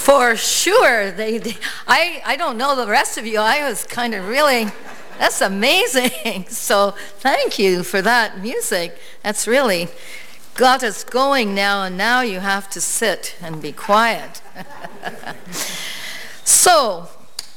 For sure. I don't know the rest of you. I was kind of really, that's amazing. So thank you for that music. That's really got us going now, and now you have to sit and be quiet. So,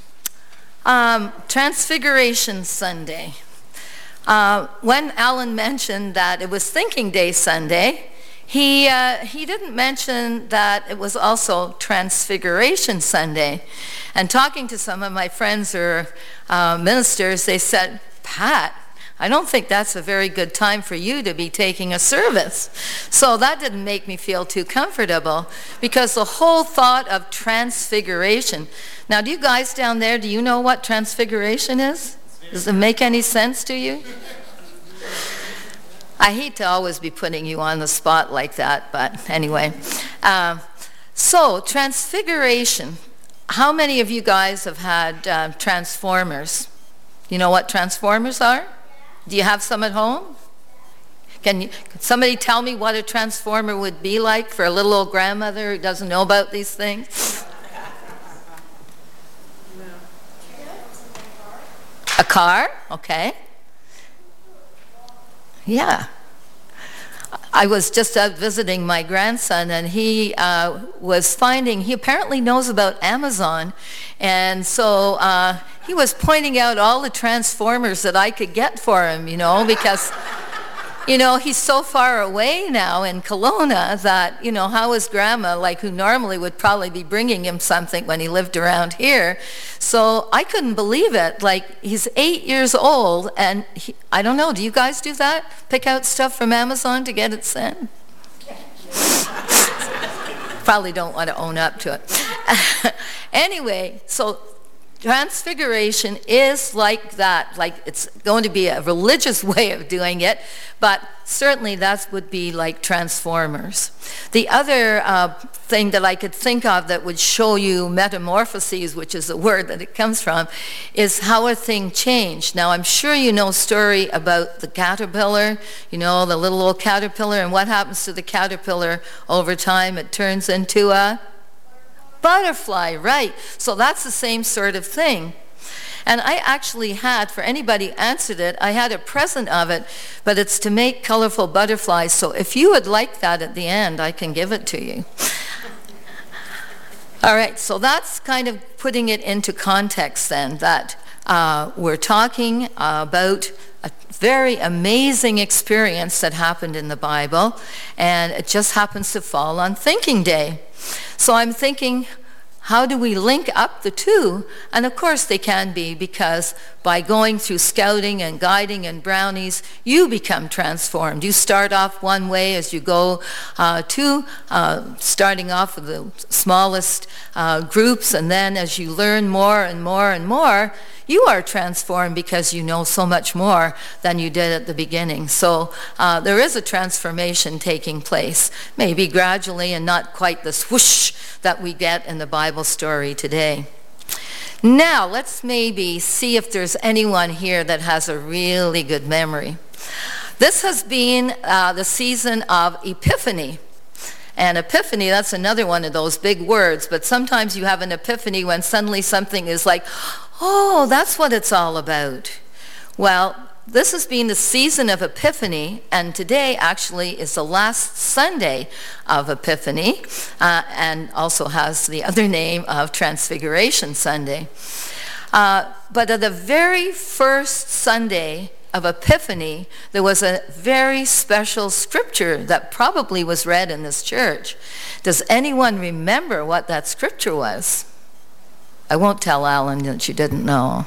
Transfiguration Sunday. When Alan mentioned that it was Thinking Day Sunday, he didn't mention that it was also Transfiguration Sunday. And talking to some of my friends who are ministers, they said, Pat, I don't think that's a very good time for you to be taking a service. So that didn't make me feel too comfortable, because the whole thought of transfiguration. Now, do you guys down there, do you know what transfiguration is? Does it make any sense to you? I hate to always be putting you on the spot like that, but anyway. So, transfiguration. How many of you guys have had Transformers? You know what Transformers are? Do you have some at home? Can somebody tell me what a transformer would be like for a little old grandmother who doesn't know about these things? A car? Okay. Yeah. I was just out visiting my grandson, and he was finding, he apparently knows about Amazon, and so he was pointing out all the transformers that I could get for him, you know, because, you know, he's so far away now in Kelowna that, you know, how is grandma, like, who normally would probably be bringing him something when he lived around here. So I couldn't believe it. Like, he's 8 years old, and I don't know, do you guys do that? Pick out stuff from Amazon to get it sent? Probably don't want to own up to it. Anyway, so Transfiguration is like that, like it's going to be a religious way of doing it, but certainly that would be like Transformers. The other thing that I could think of that would show you metamorphoses, which is the word that it comes from, is how a thing changed. Now, I'm sure you know a story about the caterpillar, you know, the little old caterpillar, and what happens to the caterpillar over time? It turns into a butterfly, right? So that's the same sort of thing. And I actually had, for anybody who answered it, I had a present of it, but it's to make colorful butterflies. So if you would like that at the end, I can give it to you. All right, so that's kind of putting it into context then, that we're talking about a very amazing experience that happened in the Bible, and it just happens to fall on Thinking Day. So I'm thinking, how do we link up the two? And of course they can be, because by going through scouting and guiding and brownies, you become transformed. You start off one way as you go starting off with the smallest groups, and then as you learn more and more and more, you are transformed because you know so much more than you did at the beginning. So there is a transformation taking place, maybe gradually and not quite the swoosh that we get in the Bible story today. Now, let's maybe see if there's anyone here that has a really good memory. This has been the season of Epiphany. And epiphany, that's another one of those big words, but sometimes you have an epiphany when suddenly something is like, oh, that's what it's all about. Well, this has been the season of Epiphany, and today actually is the last Sunday of Epiphany, and also has the other name of Transfiguration Sunday. But at the very first Sunday of Epiphany, there was a very special scripture that probably was read in this church. Does anyone remember what that scripture was? I won't tell Alan that you didn't know.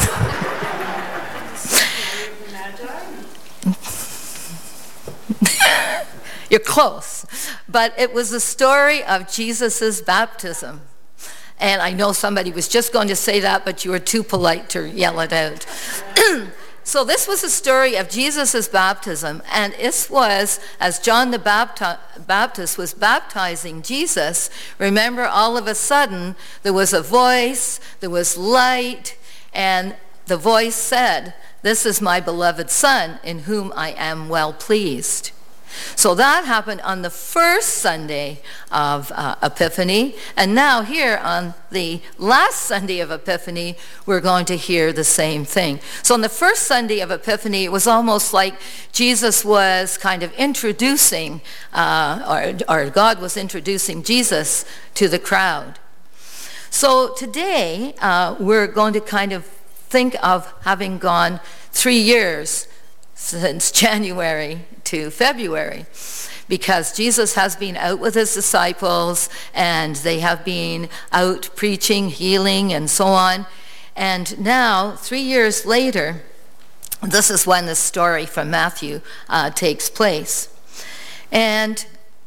You're close. But it was the story of Jesus' baptism. And I know somebody was just going to say that, but you were too polite to yell it out. So this was the story of Jesus' baptism, and this was, as John the Baptist was baptizing Jesus, remember, all of a sudden, there was a voice, there was light, and the voice said, "This is my beloved Son, in whom I am well pleased." So that happened on the first Sunday of Epiphany. And now here on the last Sunday of Epiphany, we're going to hear the same thing. So on the first Sunday of Epiphany, it was almost like Jesus was kind of introducing, or God was introducing Jesus to the crowd. So today, we're going to kind of think of having gone 3 years since January to February, because Jesus has been out with his disciples and they have been out preaching, healing, and so on. And now, 3 years later, this is when the story from Matthew takes place. And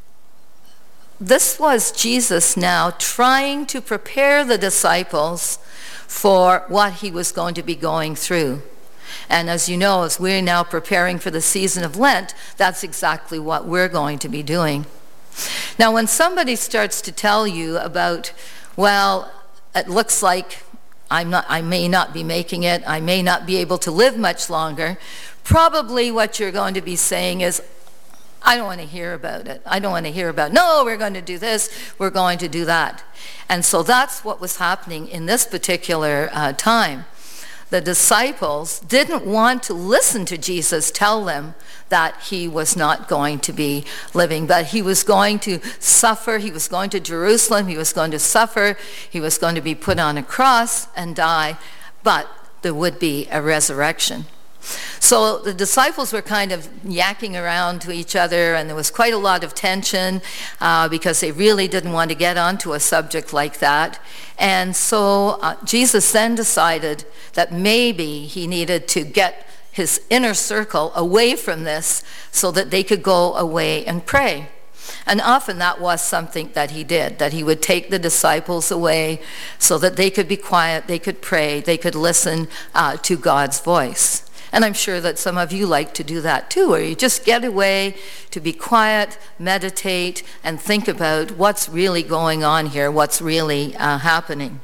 this was Jesus now trying to prepare the disciples for what he was going to be going through. And as you know, as we're now preparing for the season of Lent, that's exactly what we're going to be doing. Now, when somebody starts to tell you about, well, it looks like I may not be making it, I may not be able to live much longer, probably what you're going to be saying is, I don't want to hear about it. I don't want to hear about, no, we're going to do this, we're going to do that. And so that's what was happening in this particular time. The disciples didn't want to listen to Jesus tell them that he was not going to be living, but he was going to suffer. He was going to Jerusalem. He was going to suffer. He was going to be put on a cross and die, but there would be a resurrection. So the disciples were kind of yakking around to each other, and there was quite a lot of tension because they really didn't want to get onto a subject like that. And so Jesus then decided that maybe he needed to get his inner circle away from this so that they could go away and pray. And often that was something that he did, that he would take the disciples away so that they could be quiet, they could pray, they could listen to God's voice. And I'm sure that some of you like to do that too, where you just get away to be quiet, meditate, and think about what's really going on here, what's really happening.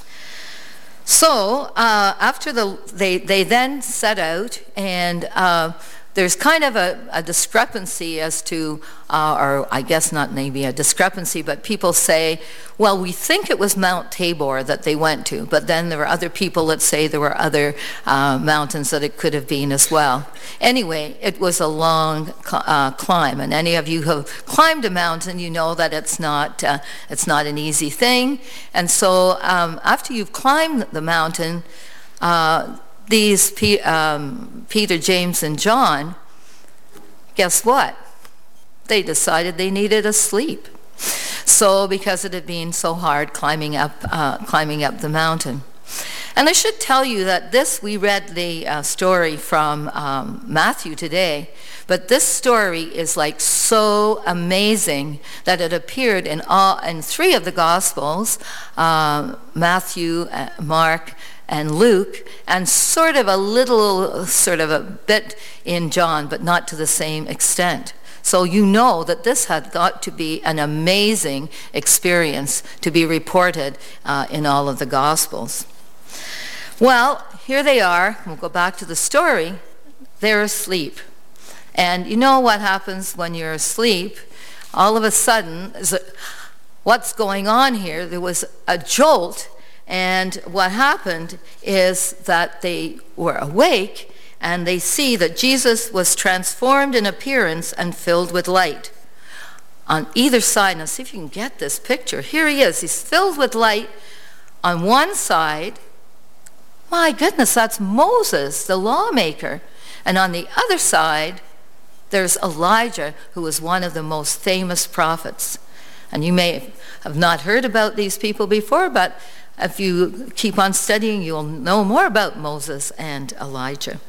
So after they then set out, and there's kind of a discrepancy as to, or I guess not maybe a discrepancy, but people say, well, we think it was Mount Tabor that they went to, but then there were other people that say there were other mountains that it could have been as well. Anyway, it was a long climb, and any of you who have climbed a mountain, you know that it's not an easy thing. And so after you've climbed the mountain, these Peter, James, and John, guess what? They decided they needed a sleep. So because it had been so hard climbing up the mountain. And I should tell you that we read the story from Matthew today, but this story is like so amazing that it appeared in 3 of the Gospels, Matthew, Mark, and Luke, and sort of a bit in John, but not to the same extent. So you know that this had got to be an amazing experience to be reported in all of the Gospels. Well, here they are. We'll go back to the story. They're asleep. And you know what happens when you're asleep? All of a sudden, what's going on here? There was a jolt. And what happened is that they were awake and they see that Jesus was transformed in appearance and filled with light. On either side, now see if you can get this picture. Here he is. He's filled with light. On one side, my goodness, that's Moses, the lawmaker. And on the other side, there's Elijah, who was one of the most famous prophets. And you may have not heard about these people before, but if you keep on studying, you'll know more about Moses and Elijah.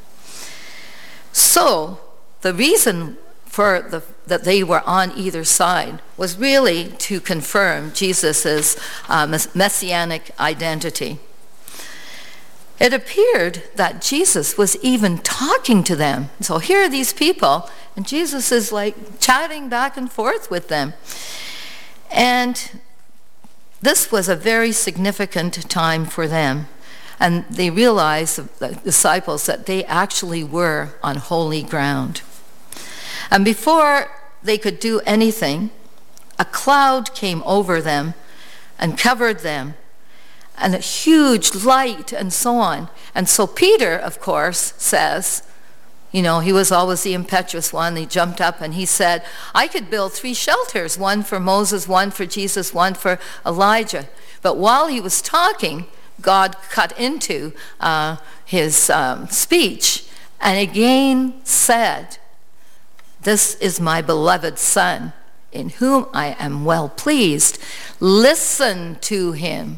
So the reason for that they were on either side was really to confirm Jesus' messianic identity. It appeared that Jesus was even talking to them. So here are these people, and Jesus is like chatting back and forth with them. And this was a very significant time for them. And they realized, the disciples, that they actually were on holy ground. And before they could do anything, a cloud came over them and covered them, and a huge light and so on. And so Peter, of course, says, he was always the impetuous one. He jumped up and he said, I could build 3 shelters, one for Moses, one for Jesus, one for Elijah. But while he was talking, God cut into his speech and again said, this is my beloved Son, in whom I am well pleased. Listen to him.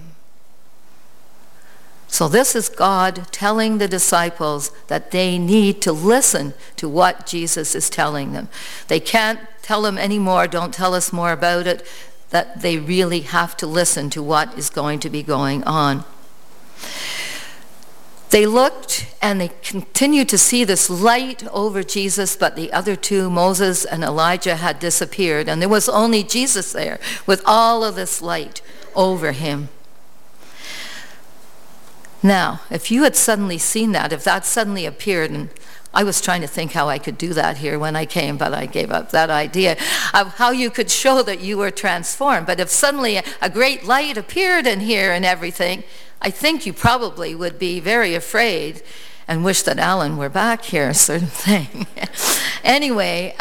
So this is God telling the disciples that they need to listen to what Jesus is telling them. They can't tell them anymore, don't tell us more about it, that they really have to listen to what is going to be going on. They looked and they continued to see this light over Jesus, but the other 2, Moses and Elijah, had disappeared, and there was only Jesus there with all of this light over him. Now, if you had suddenly seen that, if that suddenly appeared, and I was trying to think how I could do that here when I came, but I gave up that idea of how you could show that you were transformed. But if suddenly a great light appeared in here and everything, I think you probably would be very afraid and wish that Alan were back here, sort of thing. Anyway,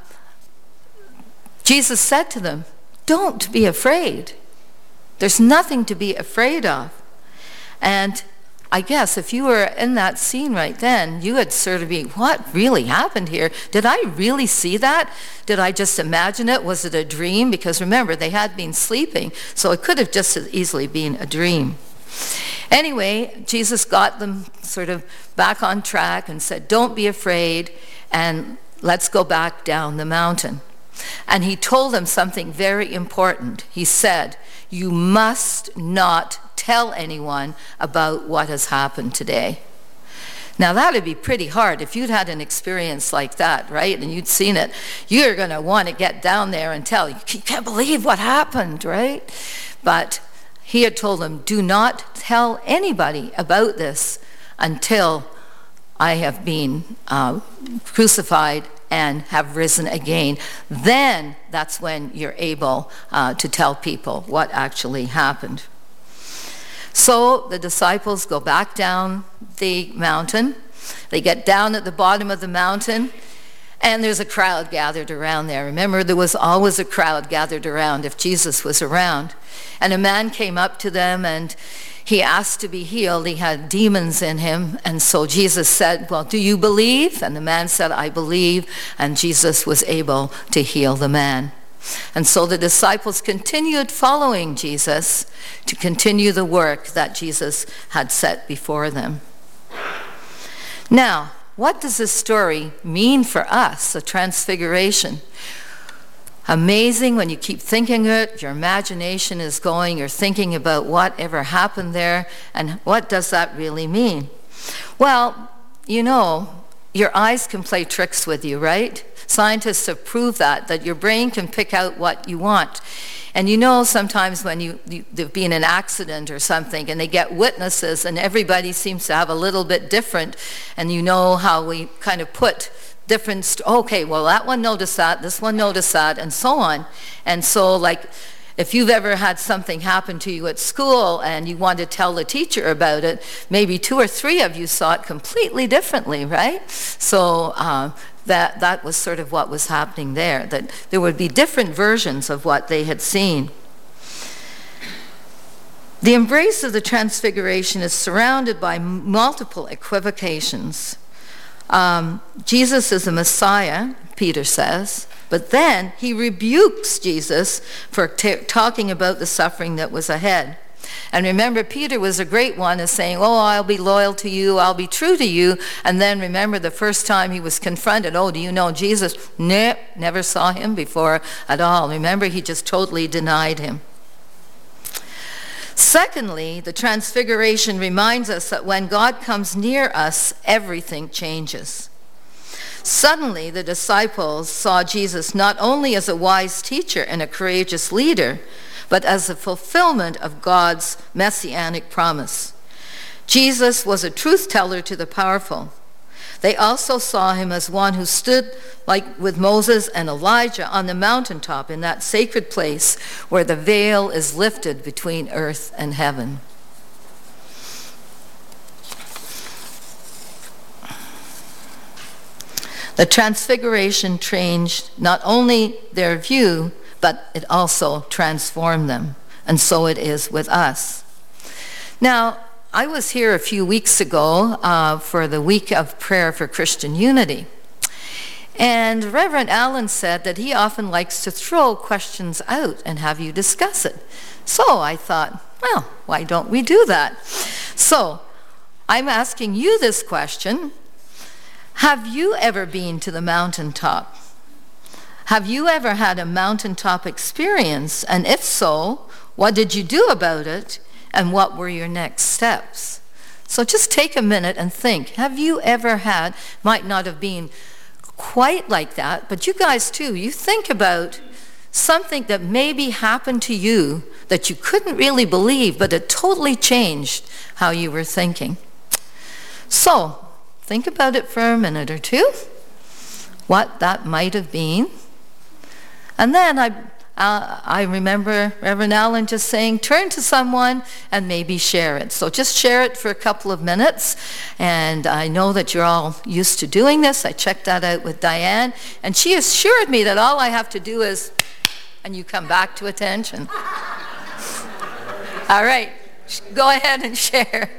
Jesus said to them, don't be afraid. There's nothing to be afraid of. And I guess if you were in that scene right then, you would sort of be, what really happened here? Did I really see that? Did I just imagine it? Was it a dream? Because remember, they had been sleeping, so it could have just as easily been a dream. Anyway, Jesus got them sort of back on track and said, don't be afraid, and let's go back down the mountain. And he told them something very important. He said, you must not tell anyone about what has happened today. Now that would be pretty hard if you'd had an experience like that, right? And you'd seen it. You're going to want to get down there and tell. You can't believe what happened, right? But he had told them, do not tell anybody about this until I have been crucified and have risen again. Then that's when you're able to tell people what actually happened. So the disciples go back down the mountain. They get down at the bottom of the mountain, and there's a crowd gathered around there. Remember, there was always a crowd gathered around if Jesus was around. And a man came up to them, and he asked to be healed. He had demons in him. And so Jesus said, well, do you believe? And the man said, I believe. And Jesus was able to heal the man. And so the disciples continued following Jesus to continue the work that Jesus had set before them. Now, what does this story mean for us, the transfiguration? Amazing when you keep thinking it, your imagination is going, you're thinking about whatever happened there, and what does that really mean? Well, your eyes can play tricks with you, right? Scientists have proved that your brain can pick out what you want. And sometimes when there've been an accident or something and they get witnesses and everybody seems to have a little bit different, and how we kind of put different, okay, well that one noticed that, this one noticed that, and so on. And so like, if you've ever had something happen to you at school and you want to tell the teacher about it, maybe 2 or 3 of you saw it completely differently, right? So that was sort of what was happening there, that there would be different versions of what they had seen. The embrace of the Transfiguration is surrounded by multiple equivocations. Jesus is the Messiah, Peter says, but then he rebukes Jesus for talking about the suffering that was ahead. And remember, Peter was a great one as saying, oh, I'll be loyal to you, I'll be true to you. And then remember the first time he was confronted, oh, do you know Jesus? Nope, never saw him before at all. Remember, he just totally denied him. Secondly, the Transfiguration reminds us that when God comes near us, everything changes. Suddenly, the disciples saw Jesus not only as a wise teacher and a courageous leader, but as a fulfillment of God's messianic promise. Jesus was a truth teller to the powerful. They also saw him as one who stood like with Moses and Elijah on the mountaintop in that sacred place where the veil is lifted between earth and heaven. The transfiguration changed not only their view, but it also transformed them. And so it is with us. Now, I was here a few weeks ago for the Week of Prayer for Christian Unity. And Reverend Allen said that he often likes to throw questions out and have you discuss it. So I thought, well, why don't we do that? So I'm asking you this question. Have you ever been to the mountaintop? Have you ever had a mountaintop experience? And if so, what did you do about it? And what were your next steps? So just take a minute and think. Have you ever had, might not have been quite like that, but you guys too, you think about something that maybe happened to you that you couldn't really believe, but it totally changed how you were thinking. So, think about it for a minute or two, what that might have been. And then I remember Reverend Allen just saying, turn to someone and maybe share it. So just share it for a couple of minutes. And I know that you're all used to doing this. I checked that out with Diane. And she assured me that all I have to do is, and you come back to attention. All right, go ahead and share.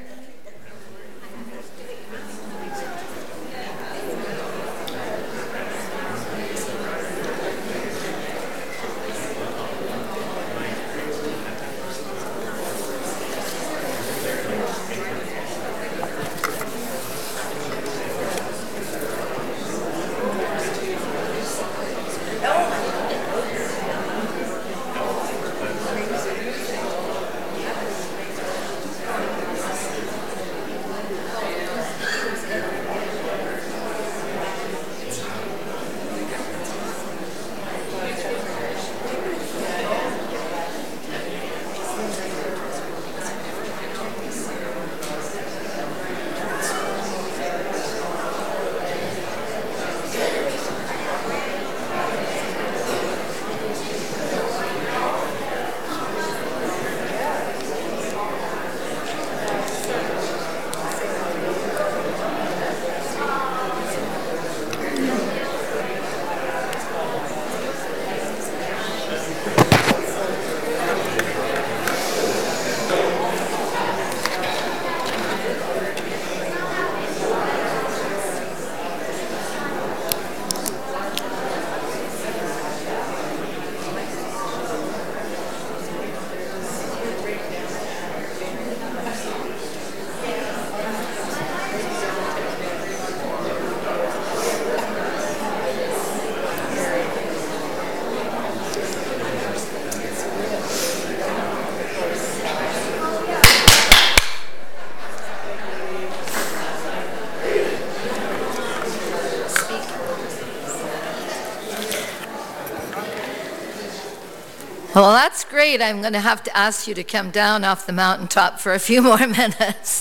Well, that's great. I'm going to have to ask you to come down off the mountaintop for a few more minutes.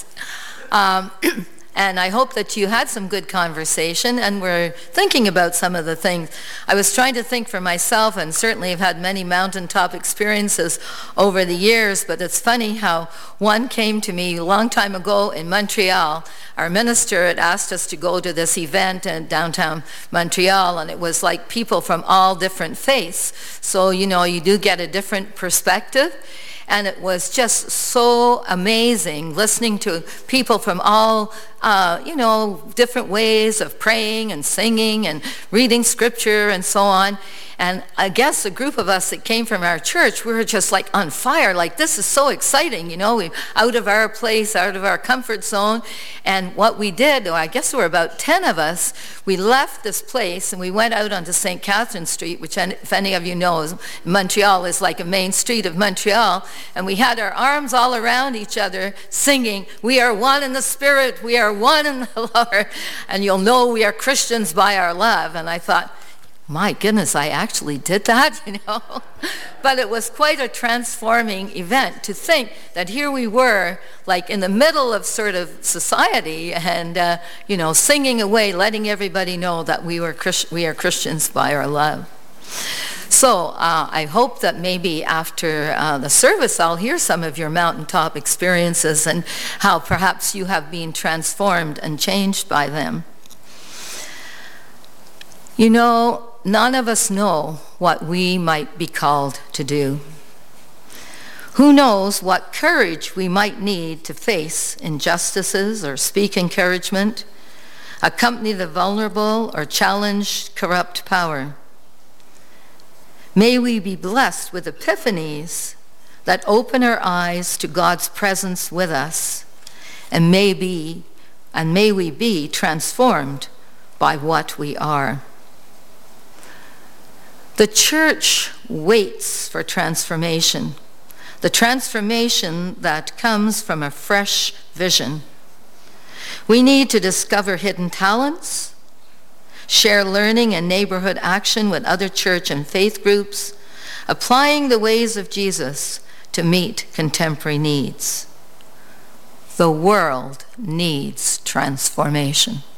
And I hope that you had some good conversation and were thinking about some of the things. I was trying to think for myself, and certainly have had many mountaintop experiences over the years, but it's funny how one came to me a long time ago in Montreal. Our minister had asked us to go to this event in downtown Montreal, and it was like people from all different faiths. So, you know, you do get a different perspective. And it was just so amazing listening to people from all, different ways of praying and singing and reading scripture and so on. And I guess a group of us that came from our church, we were just like on fire, like this is so exciting, you know, we out of our place, out of our comfort zone. And what we did, I guess there were about 10 of us, we left this place and we went out onto St. Catherine Street, which if any of you know, Montreal is like a main street of Montreal. And we had our arms all around each other singing, "We are one in the Spirit, we are one in the Lord, and you'll know we are Christians by our love." And I thought, my goodness, I actually did that, But it was quite a transforming event to think that here we were, like in the middle of sort of society and, singing away, letting everybody know that we are Christians by our love. So I hope that maybe after the service I'll hear some of your mountaintop experiences and how perhaps you have been transformed and changed by them. None of us know what we might be called to do. Who knows what courage we might need to face injustices or speak encouragement, accompany the vulnerable or challenge corrupt power. May we be blessed with epiphanies that open our eyes to God's presence with us, and may we be transformed by what we are. The church waits for transformation, the transformation that comes from a fresh vision. We need to discover hidden talents, share learning and neighborhood action with other church and faith groups, applying the ways of Jesus to meet contemporary needs. The world needs transformation.